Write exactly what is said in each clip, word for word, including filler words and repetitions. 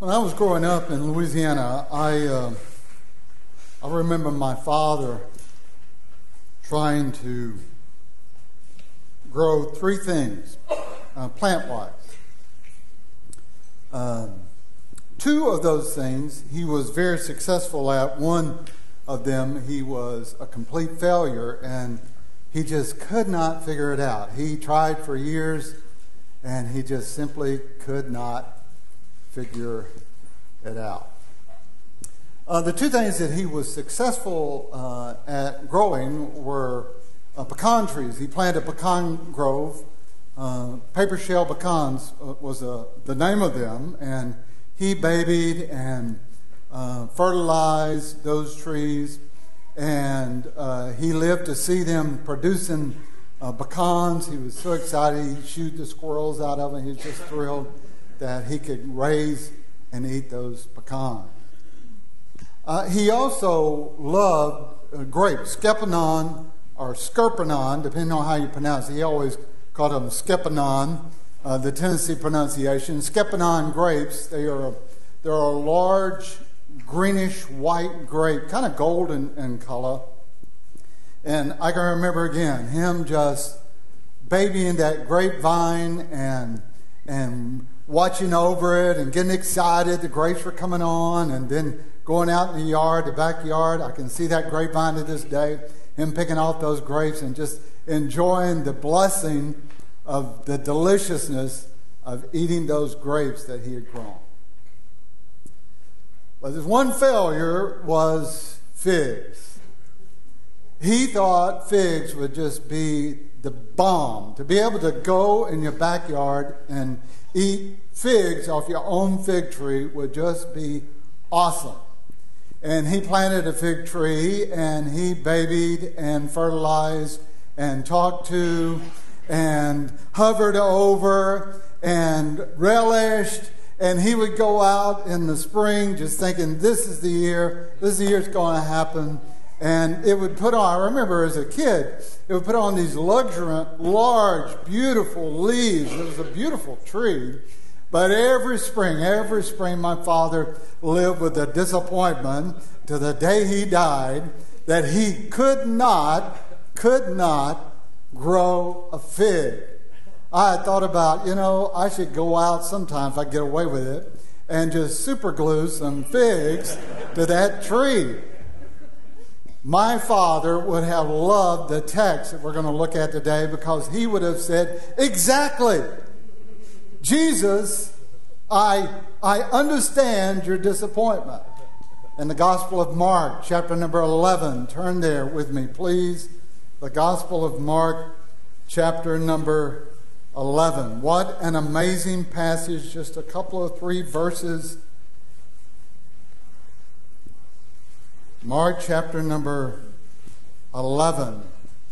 When I was growing up in Louisiana, I uh, I remember my father trying to grow three things, uh, plant-wise. Um, two of those things he was very successful at. One of them he was a complete failure, and he just could not figure it out. He tried for years, and he just simply could not figure it out. Uh, the two things that he was successful uh, at growing were uh, pecan trees. He planted a pecan grove. Uh, paper shell pecans uh, was uh, the name of them, and he babied and uh, fertilized those trees, and uh, he lived to see them producing uh, pecans. He was so excited. He'd shoot the squirrels out of them. He was just thrilled that he could raise and eat those pecans. Uh, he also loved uh, grapes, skepanon or skerpanon, depending on how you pronounce it. He always called them skepanon, uh, the Tennessee pronunciation. Skepanon grapes, they are they're a large greenish white grape, kind of golden in color. And I can remember again him just babying that grapevine and and watching over it and getting excited. The grapes were coming on, and then going out in the yard, the backyard. I can see that grapevine to this day, him picking off those grapes and just enjoying the blessing of the deliciousness of eating those grapes that he had grown. But his one failure was figs. He thought figs would just be the bomb. To be able to go in your backyard and eat figs off your own fig tree would just be awesome. And he planted a fig tree, and he babied and fertilized and talked to and hovered over and relished. And he would go out in the spring just thinking, this is the year, this is the year it's going to happen. And it would put on, I remember as a kid, it would put on these luxuriant, large, beautiful leaves. It was a beautiful tree. But every spring, every spring, my father lived with the disappointment to the day he died that he could not, could not grow a fig. I had thought about, you know, I should go out sometime if I get away with it and just super glue some figs to that tree. My father would have loved the text that we're going to look at today, because he would have said, exactly, Jesus, I, I understand your disappointment. In the Gospel of Mark, chapter number eleven, turn there with me, please. The Gospel of Mark, chapter number eleven. What an amazing passage, just a couple of three verses. Mark chapter number eleven.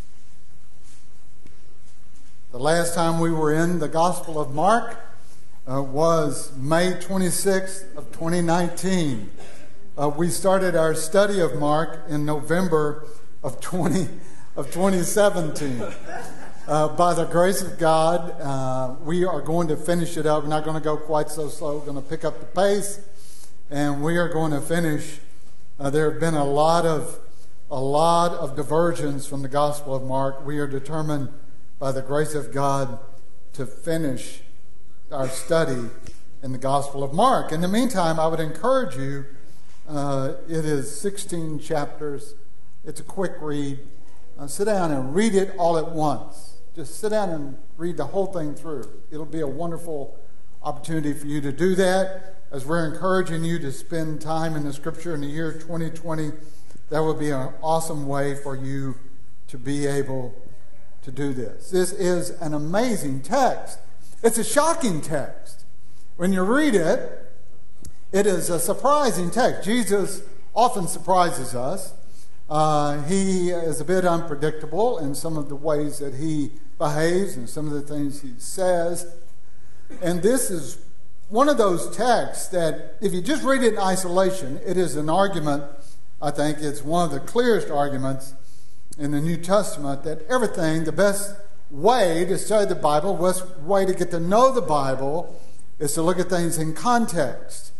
The last time we were in the Gospel of Mark uh, was May twenty-sixth of twenty nineteen. Uh, we started our study of Mark in November of twenty of twenty seventeen. Uh, by the grace of God, uh, we are going to finish it up. We're not going to go quite so slow. We're going to pick up the pace, and we are going to finish. Uh, there have been a lot of a lot of diversions from the Gospel of Mark. We are determined by the grace of God to finish our study in the Gospel of Mark. In the meantime, I would encourage you, uh, it is sixteen chapters. It's a quick read. Uh, sit down and read it all at once. Just sit down and read the whole thing through. It'll be a wonderful opportunity for you to do that. As we're encouraging you to spend time in the Scripture in the year twenty twenty, that would be an awesome way for you to be able to do this. This is an amazing text. It's a shocking text. When you read it, it is a surprising text. Jesus often surprises us. Uh, he is a bit unpredictable in some of the ways that he behaves and some of the things he says. And this is one of those texts that if you just read it in isolation, it is an argument. I think it's one of the clearest arguments in the New Testament that everything, the best way to study the Bible, the best way to get to know the Bible is to look at things in context.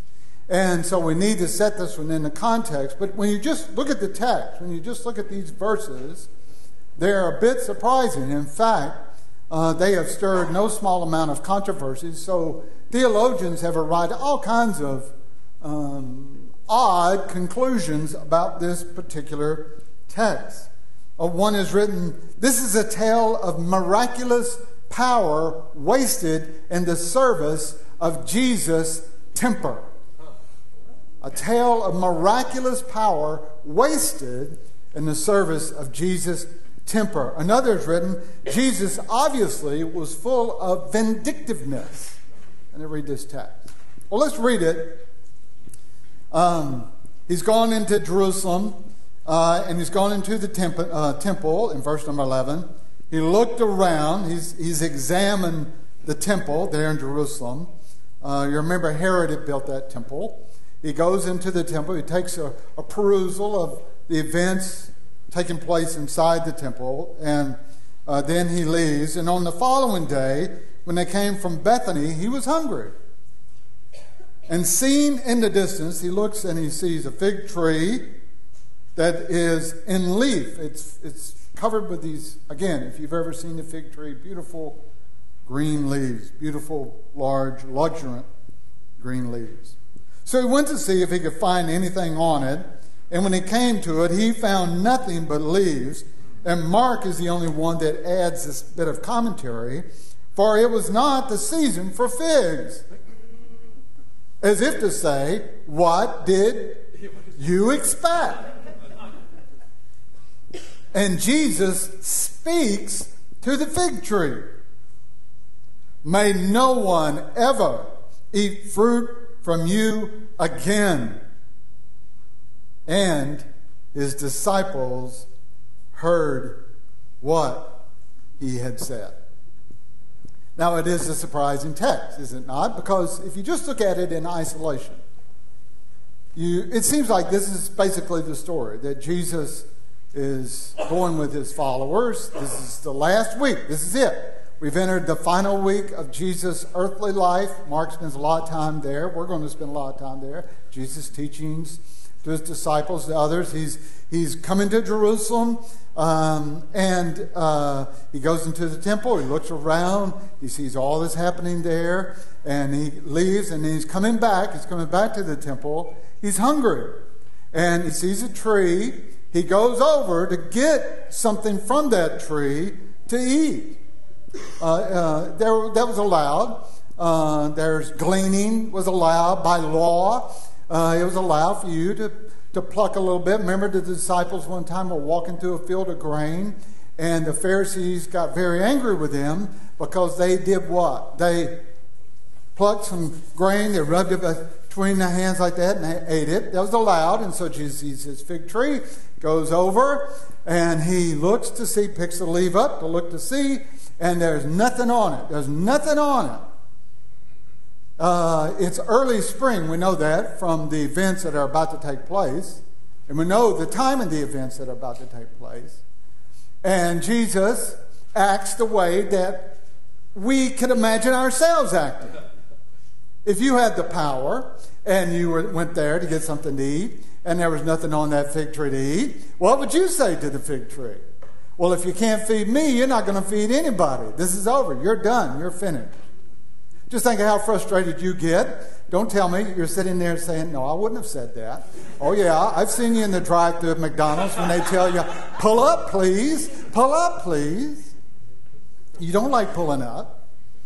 And so we need to set this one in the context. But when you just look at the text, when you just look at these verses, they're a bit surprising. In fact, uh, they have stirred no small amount of controversy. So theologians have arrived at all kinds of um, odd conclusions about this particular text. Uh, one is written, "This is a tale of miraculous power wasted in the service of Jesus' temper." A tale of miraculous power wasted in the service of Jesus' temper. Another is written, "Jesus obviously was full of vindictiveness." And I read this text. Well, let's read it. Um, he's gone into Jerusalem, uh, and he's gone into the temp- uh, temple in verse number eleven. He looked around. He's, he's examined the temple there in Jerusalem. Uh, you remember Herod had built that temple. He goes into the temple. He takes a, a perusal of the events taking place inside the temple, and uh, then he leaves. And on the following day, when they came from Bethany, he was hungry. And seeing in the distance, he looks and he sees a fig tree that is in leaf. It's, it's covered with these, again, if you've ever seen a fig tree, beautiful green leaves, beautiful, large, luxuriant green leaves. So he went to see if he could find anything on it, and when he came to it, he found nothing but leaves. And Mark is the only one that adds this bit of commentary, for it was not the season for figs. As if to say, what did you expect? And Jesus speaks to the fig tree. "May no one ever eat fruit from you again." And his disciples heard what he had said. Now, it is a surprising text, is it not? Because if you just look at it in isolation, you, it seems like this is basically the story, that Jesus is going with his followers. This is the last week. This is it. We've entered the final week of Jesus' earthly life. Mark spends a lot of time there. We're going to spend a lot of time there. Jesus' teachings to his disciples, to others. He's, he's coming to Jerusalem, um, and uh, he goes into the temple. He looks around. He sees all this happening there, and he leaves, and he's coming back. He's coming back to the temple. He's hungry, and he sees a tree. He goes over to get something from that tree to eat. Uh, uh, there, that was allowed. Uh, there's gleaning was allowed by law. Uh, it was allowed for you to, to pluck a little bit. Remember, the disciples one time were walking through a field of grain, and the Pharisees got very angry with them because they did what? They plucked some grain, they rubbed it between their hands like that, and they ate it. That was allowed. And so Jesus sees this fig tree, goes over, and he looks to see, picks the leaf up to look to see, and there's nothing on it. There's nothing on it. Uh, it's early spring, we know that, from the events that are about to take place. And we know the time of the events that are about to take place. And Jesus acts the way that we can imagine ourselves acting. If you had the power and you were, went there to get something to eat, and there was nothing on that fig tree to eat, what would you say to the fig tree? Well, if you can't feed me, you're not going to feed anybody. This is over. You're done. You're finished. Just think of how frustrated you get. Don't tell me you're sitting there saying, "No, I wouldn't have said that." Oh, yeah, I've seen you in the drive-thru at McDonald's when they tell you, "Pull up, please. Pull up, please." You don't like pulling up.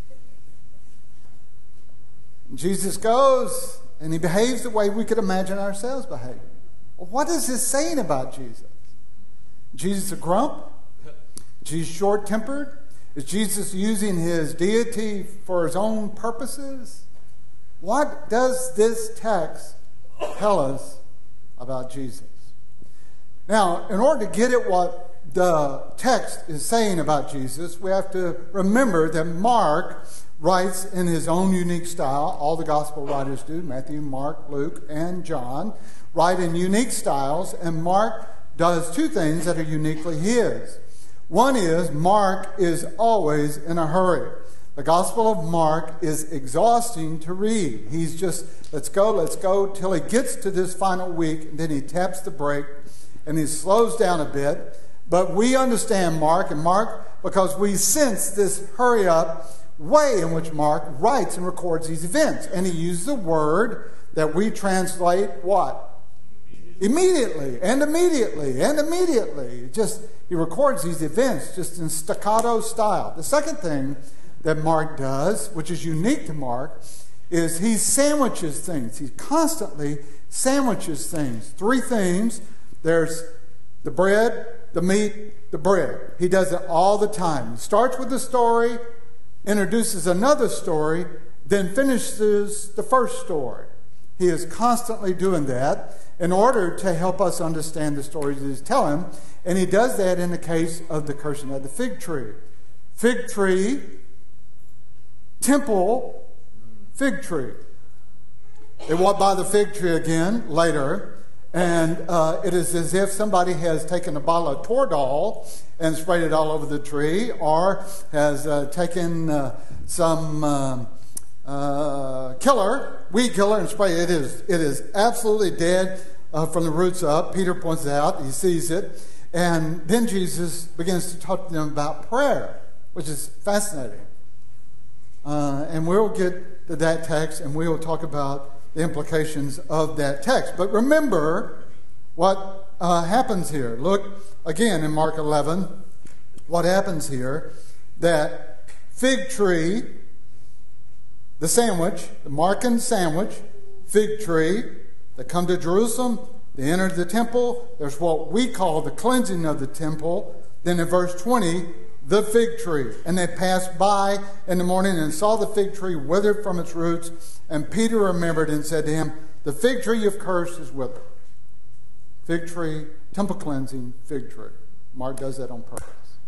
Jesus goes, and he behaves the way we could imagine ourselves behaving. Well, what is this saying about Jesus? Jesus a grump? Jesus short-tempered? Is Jesus using his deity for his own purposes? What does this text tell us about Jesus? Now, in order to get at what the text is saying about Jesus, we have to remember that Mark writes in his own unique style. All the gospel writers do. Matthew, Mark, Luke, and John write in unique styles, and Mark does two things that are uniquely his. One is Mark is always in a hurry. The Gospel of Mark is exhausting to read. He's just, let's go, let's go, till he gets to this final week, and then he taps the brake, and he slows down a bit. But we understand Mark, and Mark, because we sense this hurry-up way in which Mark writes and records these events. And he uses a word that we translate what? Immediately, and immediately, and immediately. Just, he records these events just in staccato style. The second thing that Mark does, which is unique to Mark, is he sandwiches things. He constantly sandwiches things. Three themes. There's the bread, the meat, the bread. He does it all the time. He starts with a story, introduces another story, then finishes the first story. He is constantly doing that in order to help us understand the stories that he's telling. And he does that in the case of the cursing of the fig tree. Fig tree, temple, fig tree. They walk by the fig tree again later, and uh, it is as if somebody has taken a bottle of Toradol and sprayed it all over the tree, or has uh, taken uh, some uh, uh, killer, weed killer, and sprayed it. It is, it is absolutely dead uh, from the roots up. Peter points it out. He sees it. And then Jesus begins to talk to them about prayer, which is fascinating. Uh, and we'll get to that text, and we will talk about the implications of that text. But remember what uh, happens here. Look again in Mark eleven. What happens here? That fig tree, the sandwich, the Markan sandwich, fig tree, they come to Jerusalem, they enter the temple. There's what we call the cleansing of the temple. Then in verse twenty, the fig tree. And they passed by in the morning and saw the fig tree withered from its roots. And Peter remembered and said to him, the fig tree you've cursed is withered. Fig tree, temple cleansing, fig tree. Mark does that on purpose.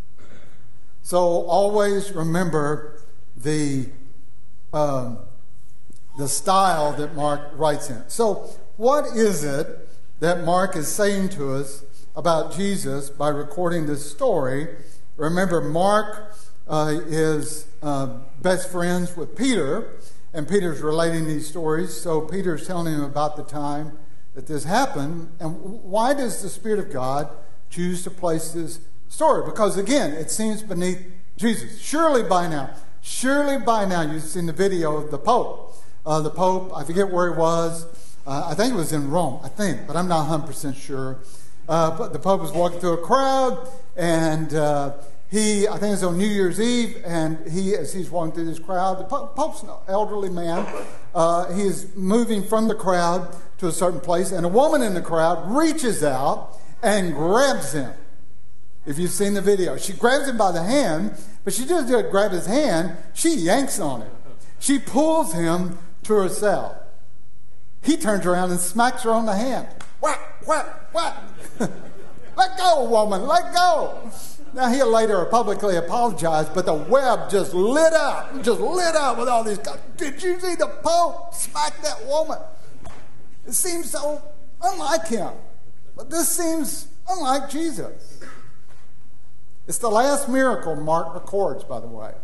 So always remember the, um, the style that Mark writes in. So what is it that Mark is saying to us about Jesus by recording this story? Remember, Mark uh, is uh, best friends with Peter, and Peter's relating these stories. So Peter's telling him about the time that this happened. And why does the Spirit of God choose to place this story? Because, again, it seems beneath Jesus. Surely by now, surely by now, you've seen the video of the Pope. Uh, the Pope, I forget where he was. Uh, I think it was in Rome, I think, but I'm not one hundred percent sure. Uh, but the Pope was walking through a crowd, and uh, he, I think it was on New Year's Eve, and he, as he's walking through this crowd, the Pope's an elderly man. Uh, he is moving from the crowd to a certain place, and a woman in the crowd reaches out and grabs him. If you've seen the video, she grabs him by the hand, but she doesn't just grab his hand, she yanks on it. She pulls him to herself. He turns around and smacks her on the hand. What? What? What? Let go, woman, let go. Now, he'll later publicly apologize, but the web just lit up, just lit up with all these guys. Did you see the Pope smack that woman? It seems so unlike him. But this seems unlike Jesus. It's the last miracle Mark records, by the way.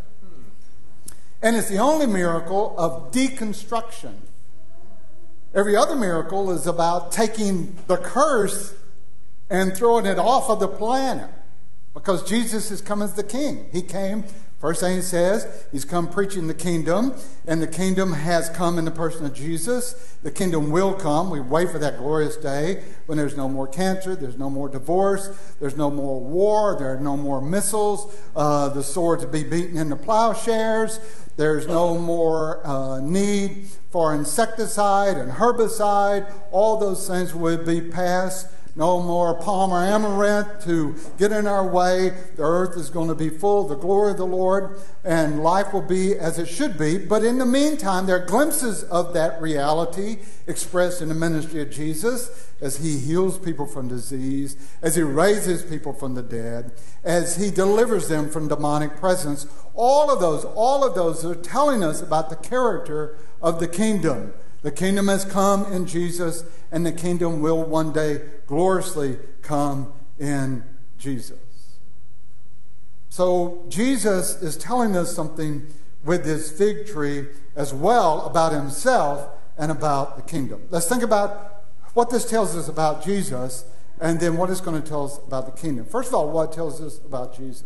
And it's the only miracle of deconstruction. Every other miracle is about taking the curse and throwing it off of the planet. Because Jesus has come as the king. He came, first thing he says, he's come preaching the kingdom. And the kingdom has come in the person of Jesus. The kingdom will come. We wait for that glorious day when there's no more cancer, there's no more divorce, there's no more war, there are no more missiles, uh, the sword to be beaten into plowshares. There's no more uh, need for insecticide and herbicide. All those things would be passed. No more palm or amaranth to get in our way. The earth is going to be full of the glory of the Lord, and life will be as it should be. But in the meantime, there are glimpses of that reality expressed in the ministry of Jesus as he heals people from disease, as he raises people from the dead, as he delivers them from demonic presence. All of those, all of those are telling us about the character of the kingdom. The kingdom has come in Jesus, and the kingdom will one day gloriously come in Jesus. So Jesus is telling us something with this fig tree as well about himself and about the kingdom. Let's think about what this tells us about Jesus and then what it's going to tell us about the kingdom. First of all, what it tells us about Jesus.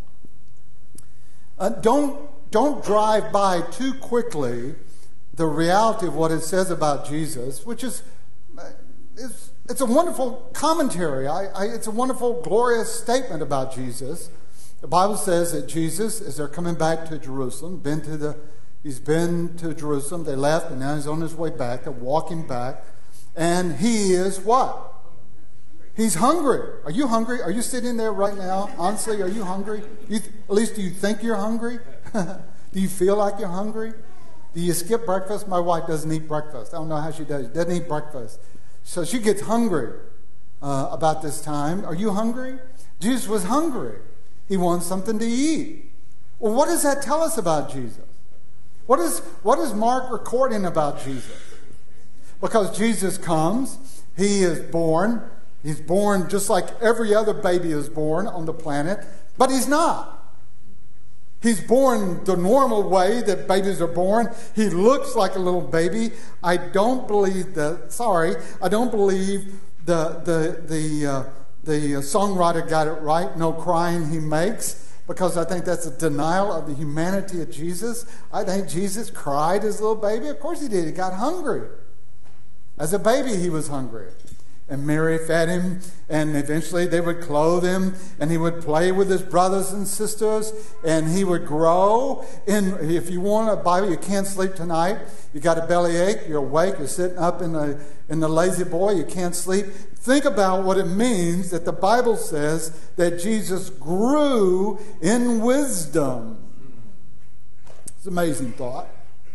Uh, don't, don't drive by too quickly the reality of what it says about Jesus, which is, is it's a wonderful commentary. I, I, it's a wonderful, glorious statement about Jesus. The Bible says that Jesus, as they're coming back to Jerusalem, been to the, he's been to Jerusalem. They left, and now he's on his way back. They're walking back. And he is what? He's hungry. Are you hungry? Are you sitting there right now? Honestly, are you hungry? You th- at least do you think you're hungry? Do you feel like you're hungry? Do you skip breakfast? My wife doesn't eat breakfast. I don't know how she does. She doesn't eat breakfast. So she gets hungry uh, about this time. Are you hungry? Jesus was hungry. He wants something to eat. Well, what does that tell us about Jesus? What is, what is Mark recording about Jesus? Because Jesus comes, he is born. He's born just like every other baby is born on the planet, but he's not. He's born the normal way that babies are born. He looks like a little baby. I don't believe that, sorry, I don't believe the, the, the, uh, the songwriter got it right, no crying he makes, because I think that's a denial of the humanity of Jesus. I think Jesus cried as a little baby. Of course he did. He got hungry. As a baby, he was hungry. And Mary fed him, and eventually they would clothe him, and he would play with his brothers and sisters, and he would grow. And if you want a Bible, you can't sleep tonight. You got a bellyache, you're awake, you're sitting up in the, in the lazy boy, you can't sleep. Think about what it means that the Bible says that Jesus grew in wisdom. It's an amazing thought.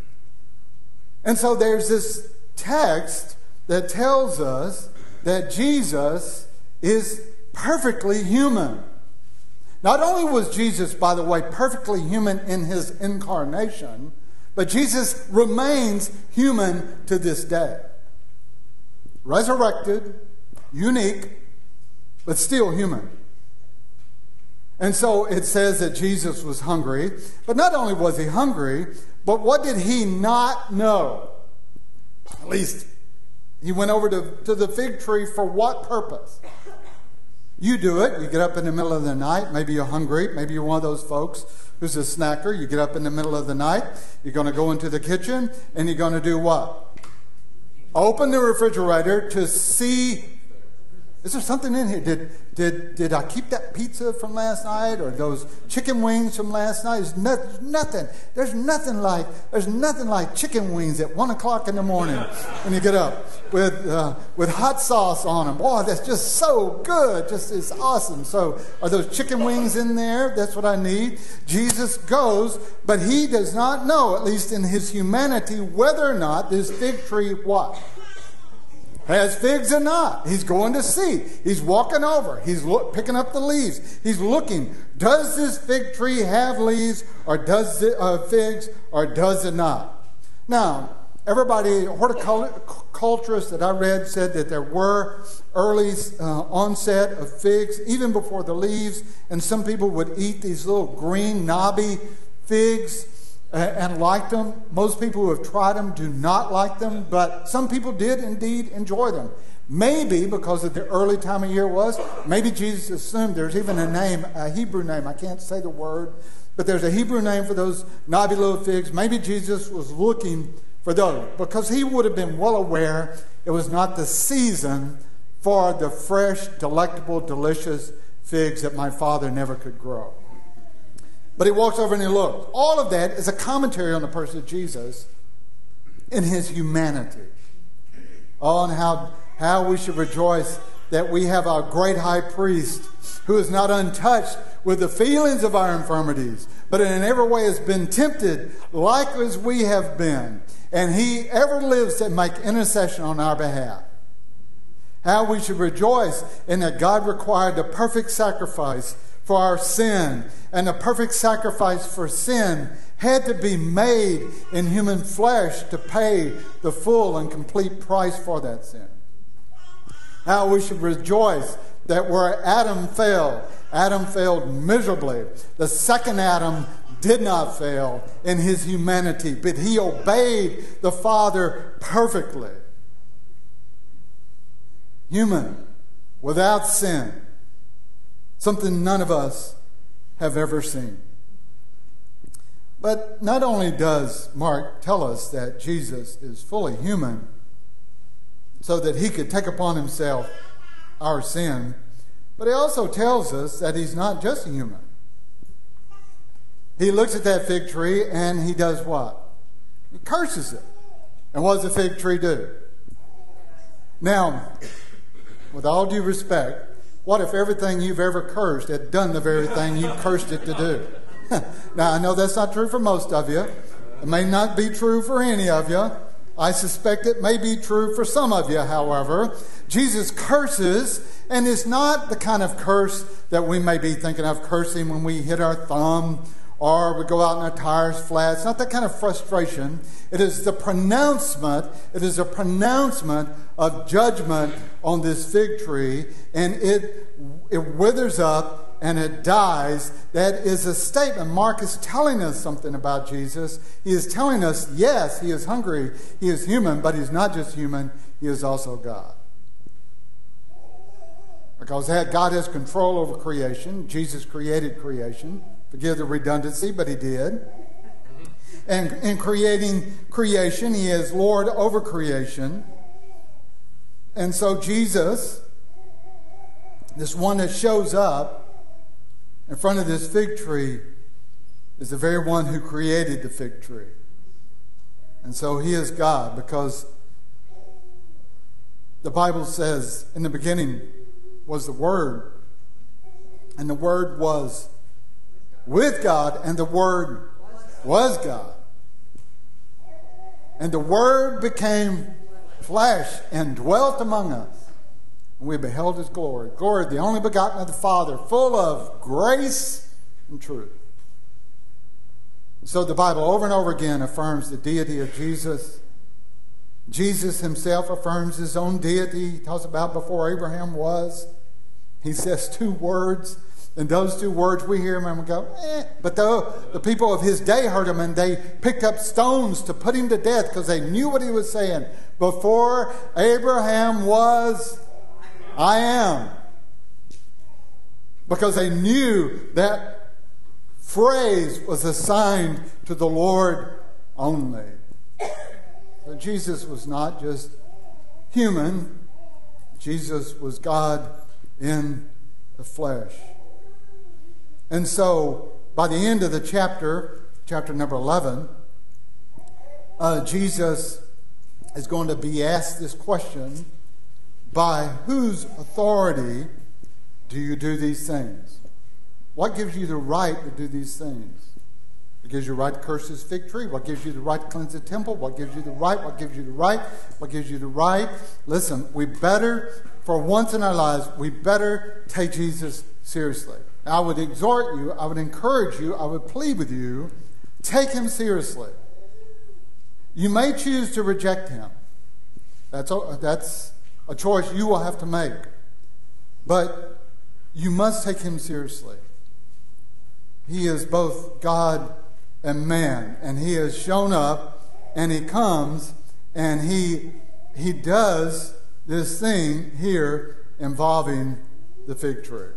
And so there's this text that tells us that Jesus is perfectly human. Not only was Jesus, by the way, perfectly human in his incarnation, but Jesus remains human to this day. Resurrected, unique, but still human. And so it says that Jesus was hungry, but not only was he hungry, but what did he not know? At least he went over to, to the fig tree for what purpose? You do it. You get up in the middle of the night. Maybe you're hungry. Maybe you're one of those folks who's a snacker. You get up in the middle of the night. You're going to go into the kitchen, and you're going to do what? Open the refrigerator to see, is there something in here? Did, did, did I keep that pizza from last night, or those chicken wings from last night? There's no, nothing. There's nothing like there's nothing like chicken wings at one o'clock in the morning when you get up with uh, with hot sauce on them. Boy, that's just so good. Just it's awesome. So, are those chicken wings in there? That's what I need. Jesus goes, but he does not know, at least in his humanity, whether or not this fig tree what. Has figs or not. He's going to see. He's walking over. He's look, picking up the leaves. He's looking. Does this fig tree have leaves, or does it uh, figs, or does it not? Now, everybody, horticulturists that I read said that there were early uh, onset of figs, even before the leaves, and some people would eat these little green, knobby figs and liked them. Most people who have tried them do not like them, but some people did indeed enjoy them. Maybe because of the early time of year was, maybe Jesus assumed there's even a name, a Hebrew name. I can't say the word, but there's a Hebrew name for those knobby little figs. Maybe Jesus was looking for those because he would have been well aware it was not the season for the fresh, delectable, delicious figs that my father never could grow. But he walks over and he looks. All of that is a commentary on the person of Jesus in his humanity. Oh, and how, how we should rejoice that we have our great high priest who is not untouched with the feelings of our infirmities, but in every way has been tempted like as we have been. And he ever lives to make intercession on our behalf. How we should rejoice in that God required the perfect sacrifice for our sin, and the perfect sacrifice for sin had to be made in human flesh to pay the full and complete price for that sin. How we should rejoice that where Adam fell, Adam failed miserably. The second Adam did not fail in his humanity, but he obeyed the Father perfectly. Human, without sin, something none of us have ever seen. But not only does Mark tell us that Jesus is fully human so that he could take upon himself our sin, but he also tells us that he's not just a human. He looks at that fig tree and he does what? He curses it. And what does the fig tree do? Now, with all due respect, what if everything you've ever cursed had done the very thing you cursed it to do? Now, I know that's not true for most of you. It may not be true for any of you. I suspect it may be true for some of you, however. Jesus curses, and it's not the kind of curse that we may be thinking of cursing when we hit our thumb or we go out and our tires flat. It's not that kind of frustration. It is the pronouncement, it is a pronouncement of judgment on this fig tree, and it, it withers up and it dies. That is a statement. Mark is telling us something about Jesus. He is telling us, yes, he is hungry, he is human, but he's not just human, he is also God. Because God has control over creation. Jesus created creation. Forgive the redundancy, but he did. And in creating creation, he is Lord over creation. And so Jesus, this one that shows up in front of this fig tree, is the very one who created the fig tree. And so he is God, because the Bible says, in the beginning was the Word, and the Word was with God, and the Word was God. And the Word became flesh and dwelt among us. And we beheld his glory. Glory, the only begotten of the Father, full of grace and truth. So the Bible over and over again affirms the deity of Jesus. Jesus himself affirms his own deity. He talks about before Abraham was. He says two words. And those two words, we hear him and we go, eh. But the, the people of his day heard him, and they picked up stones to put him to death because they knew what he was saying. Before Abraham was, I am. Because they knew that phrase was assigned to the Lord only. So Jesus was not just human. Jesus was God in the flesh. And so, by the end of the chapter, chapter number eleven, uh, Jesus is going to be asked this question: by whose authority do you do these things? What gives you the right to do these things? What gives you the right to curse this fig tree? What gives you the right to cleanse the temple? What gives you the right? What gives you the right? What gives you the right? Listen, we better, for once in our lives, we better take Jesus seriously. I would exhort you, I would encourage you, I would plead with you, take him seriously. You may choose to reject him. That's a, that's a choice you will have to make. But you must take him seriously. He is both God and man, and he has shown up, and he comes, and he, he does this thing here involving the fig tree.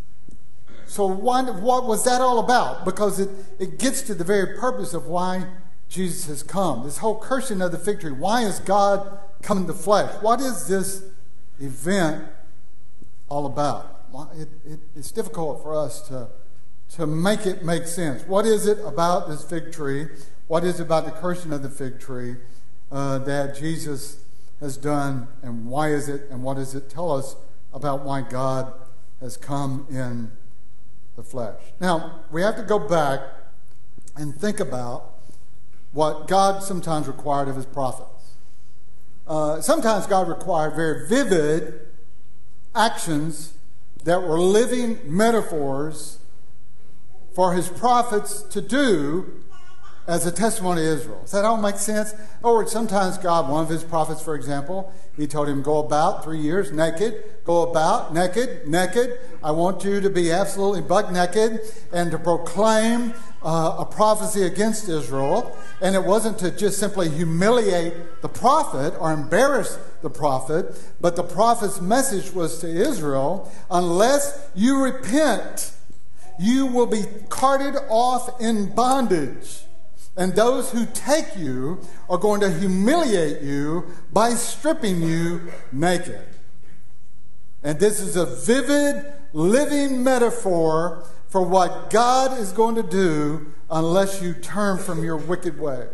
So what, what was that all about? Because it, it gets to the very purpose of why Jesus has come. This whole cursing of the fig tree. Why is God come in the flesh? What is this event all about? It, it, it's difficult for us to, to make it make sense. What is it about this fig tree? What is it about the cursing of the fig tree uh, that Jesus has done? And why is it? And what does it tell us about why God has come in the flesh? Now, we have to go back and think about what God sometimes required of his prophets. Uh, sometimes God required very vivid actions that were living metaphors for his prophets to do as a testimony to Israel. Does that all make sense? Or sometimes God, one of his prophets, for example, he told him, go about three years naked, go about naked, naked. I want you to be absolutely buck naked and to proclaim uh, a prophecy against Israel, and it wasn't to just simply humiliate the prophet or embarrass the prophet, but the prophet's message was to Israel, unless you repent, you will be carted off in bondage. And those who take you are going to humiliate you by stripping you naked. And this is a vivid, living metaphor for what God is going to do unless you turn from your wicked ways.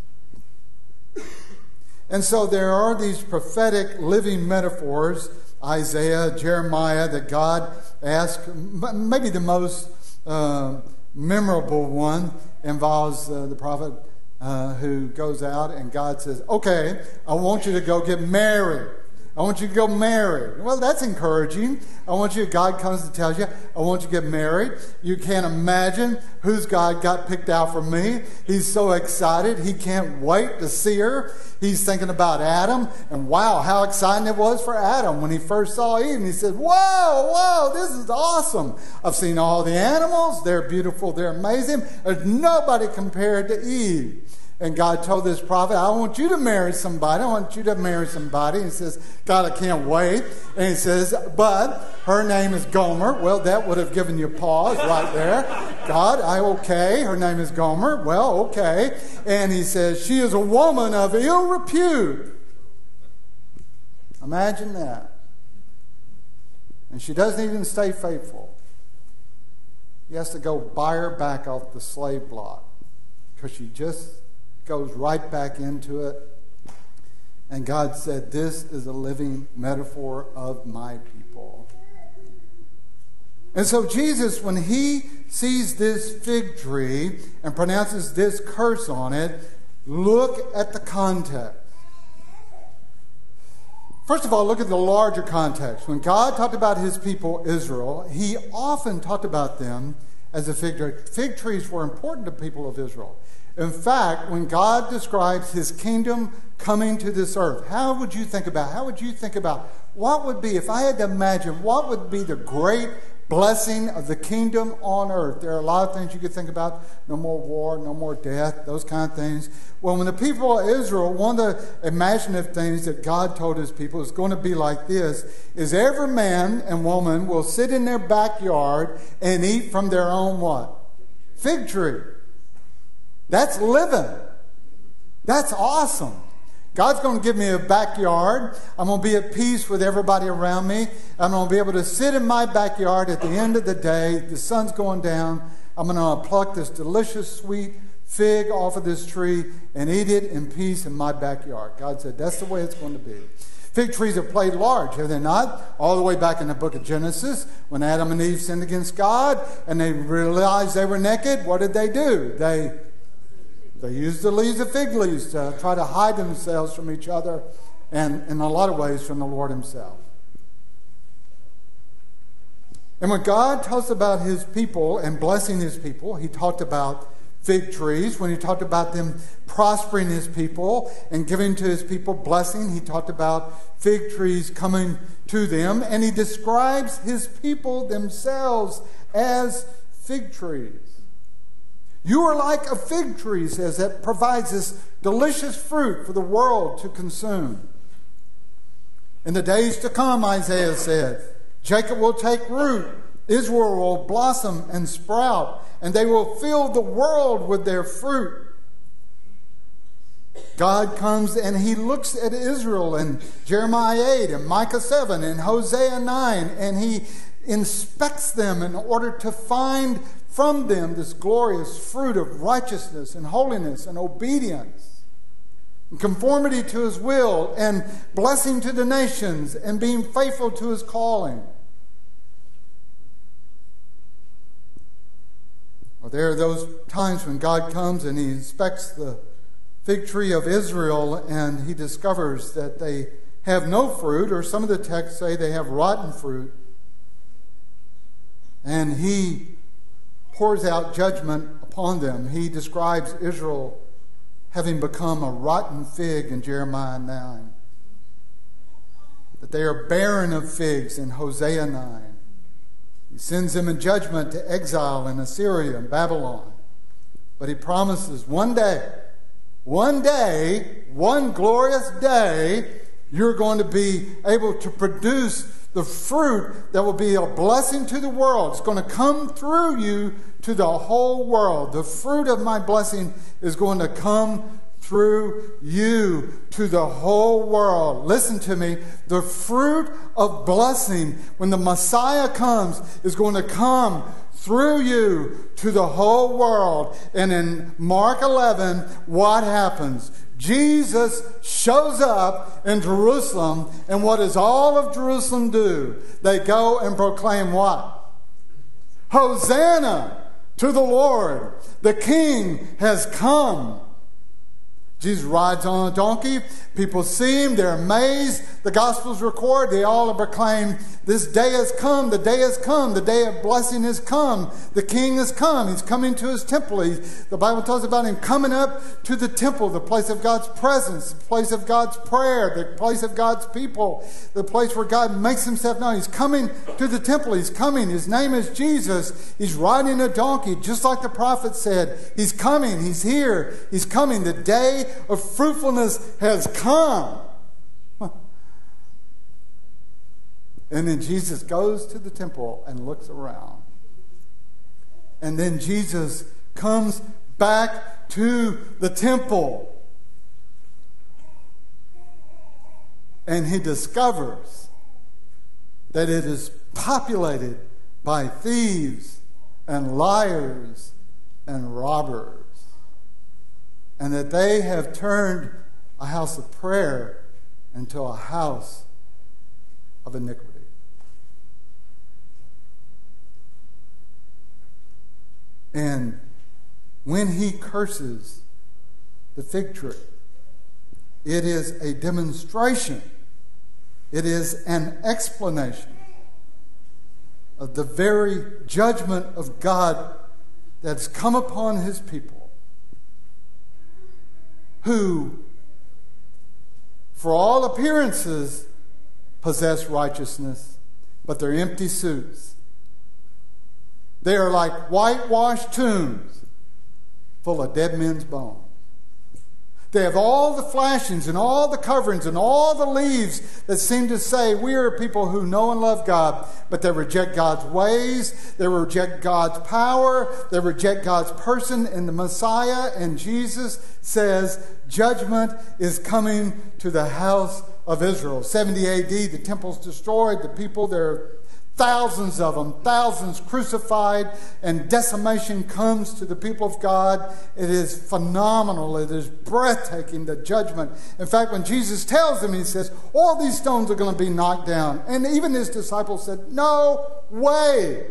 And so there are these prophetic living metaphors, Isaiah, Jeremiah, that God asked. Maybe the most uh, memorable one involves uh, the prophet uh, who goes out and God says, okay, I want you to go get married. I want you to go marry. Well, that's encouraging. I want you, God comes and tells you, I want you to get married. You can't imagine whose God got picked out for me. He's so excited. He can't wait to see her. He's thinking about Adam. And wow, how exciting it was for Adam when he first saw Eve. And he said, whoa, whoa, this is awesome. I've seen all the animals. They're beautiful. They're amazing. There's nobody compared to Eve. And God told this prophet, I want you to marry somebody. I want you to marry somebody. And he says, God, I can't wait. And he says, but her name is Gomer. Well, that would have given you pause right there. God, I okay. Her name is Gomer. Well, okay. And he says, she is a woman of ill repute. Imagine that. And she doesn't even stay faithful. He has to go buy her back off the slave block because she just goes right back into it. And God said, this is a living metaphor of my people. And so Jesus, when he sees this fig tree and pronounces this curse on it, look at the context. First of all, look at the larger context. When God talked about his people, Israel, he often talked about them as a fig tree. Fig trees were important to people of Israel. In fact, when God describes his kingdom coming to this earth, how would you think about, how would you think about what would be, if I had to imagine, what would be the great blessing of the kingdom on earth? There are a lot of things you could think about. No more war, no more death, those kind of things. Well, when the people of Israel, one of the imaginative things that God told his people is going to be like this, is every man and woman will sit in their backyard and eat from their own what? Fig tree. That's living. That's awesome. God's going to give me a backyard. I'm going to be at peace with everybody around me. I'm going to be able to sit in my backyard at the end of the day. The sun's going down. I'm going to pluck this delicious, sweet fig off of this tree and eat it in peace in my backyard. God said that's the way it's going to be. Fig trees have played large, have they not? All the way back in the book of Genesis, when Adam and Eve sinned against God and they realized they were naked, what did they do? They They used the leaves of fig leaves to try to hide themselves from each other and, in a lot of ways, from the Lord himself. And when God talks about his people and blessing his people, he talked about fig trees. When he talked about them prospering his people and giving to his people blessing, he talked about fig trees coming to them. And he describes his people themselves as fig trees. You are like a fig tree, he says, that provides this delicious fruit for the world to consume. In the days to come, Isaiah said, Jacob will take root, Israel will blossom and sprout, and they will fill the world with their fruit. God comes and he looks at Israel in Jeremiah eight and Micah seven and Hosea nine, and he inspects them in order to find from them this glorious fruit of righteousness and holiness and obedience, and conformity to his will, and blessing to the nations, and being faithful to his calling. Well, there are those times when God comes and he inspects the fig tree of Israel and he discovers that they have no fruit, or some of the texts say they have rotten fruit. And he pours out judgment upon them. He describes Israel having become a rotten fig in Jeremiah nine. That they are barren of figs in Hosea nine. He sends them in judgment to exile in Assyria and Babylon. But he promises one day, one day, one glorious day, you're going to be able to produce the fruit that will be a blessing to the world. It's going to come through you to the whole world. The fruit of my blessing is going to come through you to the whole world. Listen to me. The fruit of blessing, when the Messiah comes, is going to come through you to the whole world. And in Mark eleven, what happens? Jesus shows up in Jerusalem, and what does all of Jerusalem do? They go and proclaim what? Hosanna to the Lord. The King has come. Jesus rides on a donkey. People see him. They're amazed. The Gospels record. They all proclaim, this day has come. The day has come. The day of blessing has come. The King has come. He's coming to his temple. He, the Bible tells about him coming up to the temple, the place of God's presence, the place of God's prayer, the place of God's people, the place where God makes himself known. He's coming to the temple. He's coming. His name is Jesus. He's riding a donkey, just like the prophet said. He's coming. He's here. He's coming. The day of fruitfulness has come. And then Jesus goes to the temple and looks around. And then Jesus comes back to the temple. And he discovers that it is populated by thieves and liars and robbers. And that they have turned a house of prayer into a house of iniquity. And when he curses the fig tree, it is a demonstration, it is an explanation of the very judgment of God that's come upon his people, who, for all appearances, possess righteousness, but they're empty suits. They are like whitewashed tombs full of dead men's bones. They have all the flashings and all the coverings and all the leaves that seem to say we are people who know and love God, but they reject God's ways, they reject God's power, they reject God's person in the Messiah. And Jesus says judgment is coming to the house of Israel. seventy A D, the temple's destroyed, the people there, thousands of them, thousands crucified, and decimation comes to the people of God. It is phenomenal. It is breathtaking, the judgment. In fact, when Jesus tells them, he says, all these stones are going to be knocked down. And even his disciples said, no way.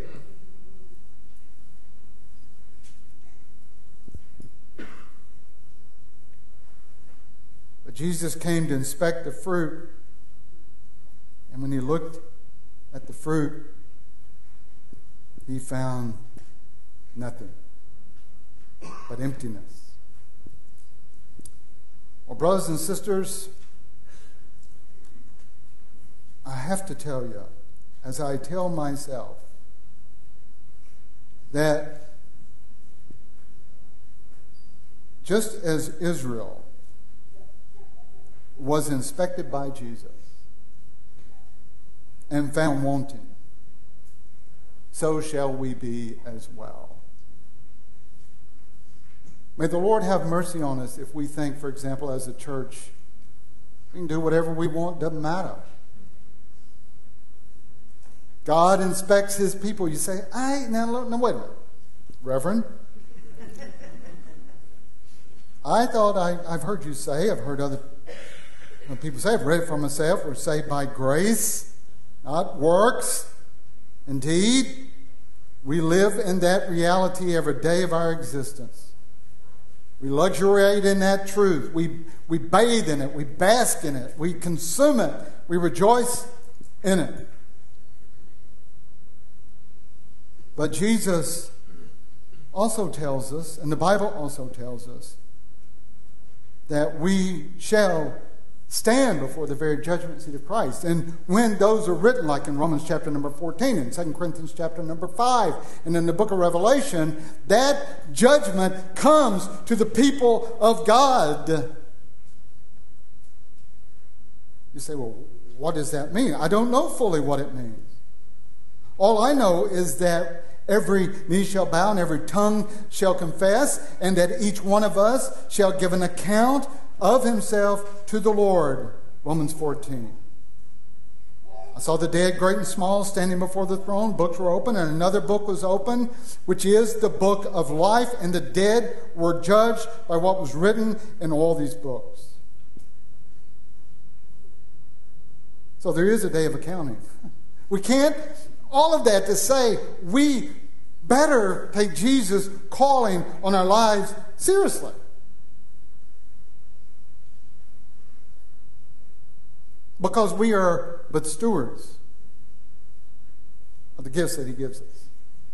But Jesus came to inspect the fruit. And when he looked at the fruit, he found nothing but emptiness. Well, brothers and sisters, I have to tell you, as I tell myself, that just as Israel was inspected by Jesus and found wanting, so shall we be as well. May the Lord have mercy on us if we think, for example, as a church, we can do whatever we want, doesn't matter. God inspects his people. You say, I, now, look, now wait a minute. Reverend, I thought I, I've heard you say, I've heard other people say, I've read it for myself, we're saved by grace, not works. Indeed, we live in that reality every day of our existence. We luxuriate in that truth. We, we bathe in it. We bask in it. We consume it. We rejoice in it. But Jesus also tells us, and the Bible also tells us, that we shall stand before the very judgment seat of Christ. And when those are written, like in Romans chapter number fourteen, and Second Corinthians chapter number five, and in the book of Revelation, that judgment comes to the people of God. You say, well, what does that mean? I don't know fully what it means. All I know is that every knee shall bow and every tongue shall confess, and that each one of us shall give an account of himself to the Lord. Romans fourteen. I saw the dead, great and small, standing before the throne. Books were open, and another book was open, which is the book of life, and the dead were judged by what was written in all these books. So there is a day of accounting. We can't, all of that to say, we better take Jesus' calling on our lives seriously. Because we are but stewards of the gifts that he gives us.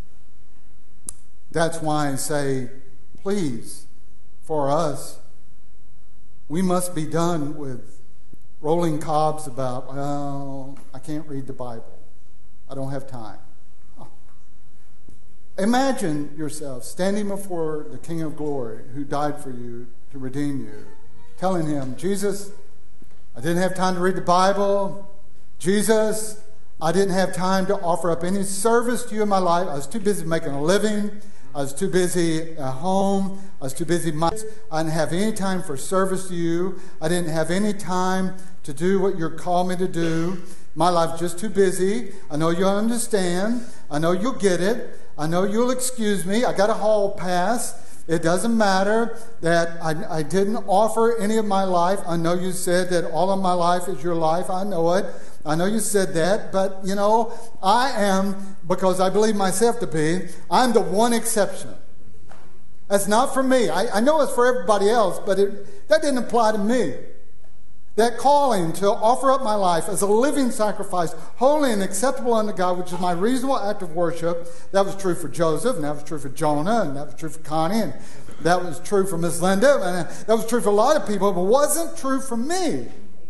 That's why I say, please, for us, we must be done with rolling cobs about, well, I can't read the Bible. I don't have time. Oh. Imagine yourself standing before the King of Glory who died for you to redeem you, telling him, Jesus, I didn't have time to read the Bible. Jesus, I didn't have time to offer up any service to you in my life. I was too busy making a living. I was too busy at home. I was too busy. I didn't have any time for service to you. I didn't have any time to do what you're calling me to do. My life's just too busy. I know you'll understand. I know you'll get it. I know you'll excuse me. I got a hall pass. It doesn't matter that I, I didn't offer any of my life. I know you said that all of my life is your life. I know it. I know you said that. But, you know, I am, because I believe myself to be, I'm the one exception. That's not for me. I, I know it's for everybody else, but it, that didn't apply to me. That calling to offer up my life as a living sacrifice, holy and acceptable unto God, which is my reasonable act of worship, that was true for Joseph, and that was true for Jonah, and that was true for Connie, and that was true for Miss Linda, and that was true for a lot of people, but wasn't true for me.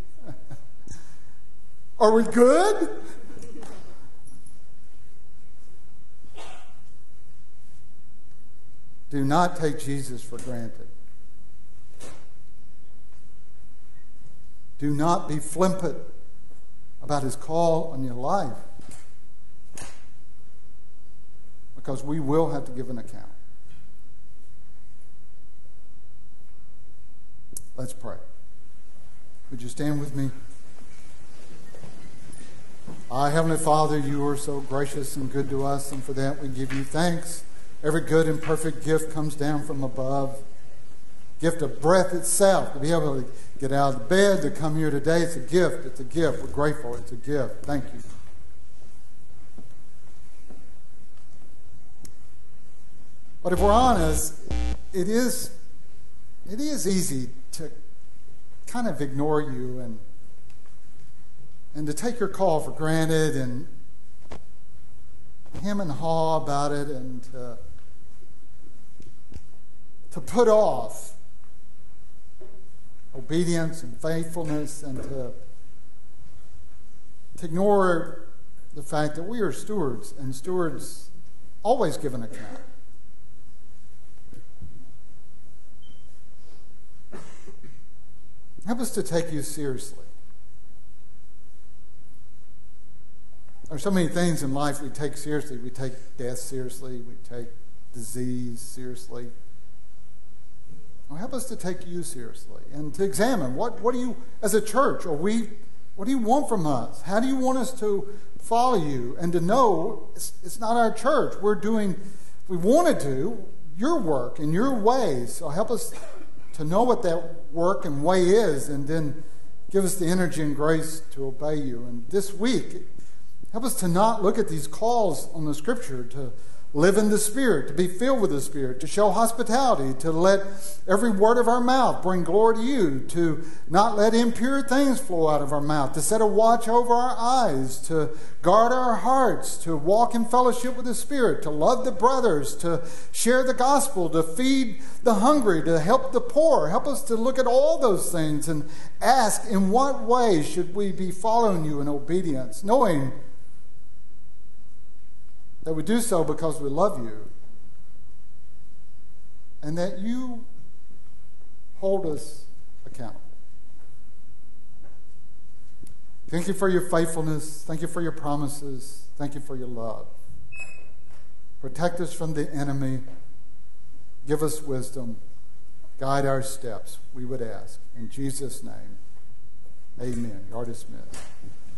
Are we good? Do not take Jesus for granted. Do not be flippant about his call on your life, because we will have to give an account. Let's pray. Would you stand with me? Our Heavenly Father, you are so gracious and good to us, and for that we give you thanks. Every good and perfect gift comes down from above. Gift of breath itself, to be able to get out of the bed, to come here today, it's a gift. It's a gift. We're grateful. It's a gift. Thank you. But if we're honest, it is, it is easy to kind of ignore you and and to take your call for granted and hem and haw about it and to, to put off obedience and faithfulness and to, to ignore the fact that we are stewards, and stewards always give an account. Help us to take you seriously. There are so many things in life we take seriously. We take death seriously. We take disease seriously. Well, help us to take you seriously and to examine what, what do you, as a church, are we, what do you want from us? How do you want us to follow you? And to know it's, it's not our church. We're doing, we want to do your work in your ways. So help us to know what that work and way is, and then give us the energy and grace to obey you. And this week, help us to not look at these calls on the Scripture, to live in the Spirit, to be filled with the Spirit, to show hospitality, to let every word of our mouth bring glory to you, to not let impure things flow out of our mouth, to set a watch over our eyes, to guard our hearts, to walk in fellowship with the Spirit, to love the brothers, to share the gospel, to feed the hungry, to help the poor. Help us to look at all those things and ask, in what way should we be following you in obedience, knowing that we do so because we love you, and that you hold us accountable. Thank you for your faithfulness. Thank you for your promises. Thank you for your love. Protect us from the enemy. Give us wisdom. Guide our steps, we would ask. In Jesus' name, amen. You are dismissed.